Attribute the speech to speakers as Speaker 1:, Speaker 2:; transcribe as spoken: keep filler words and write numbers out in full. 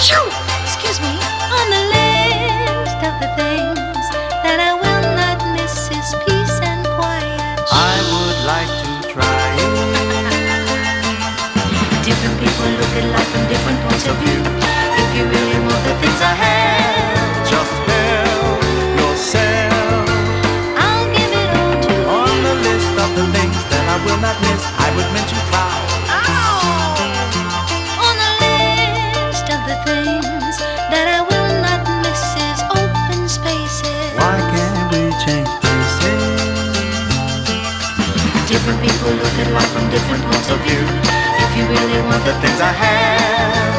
Speaker 1: Excuse me. On the list of the things that I will not miss is peace and quiet.
Speaker 2: I would like to try it.
Speaker 1: Different people look at life from different points of view. If you really want the things I have,
Speaker 2: Just help yourself.
Speaker 1: I'll give it all to you.
Speaker 2: On the list of the things that I will not miss, I would mention crowd.
Speaker 1: On the list of the things that I will not miss is open spaces.
Speaker 2: Why can't we change places?
Speaker 1: Different people look at life from different points of view. If you really want the
Speaker 2: The things I have,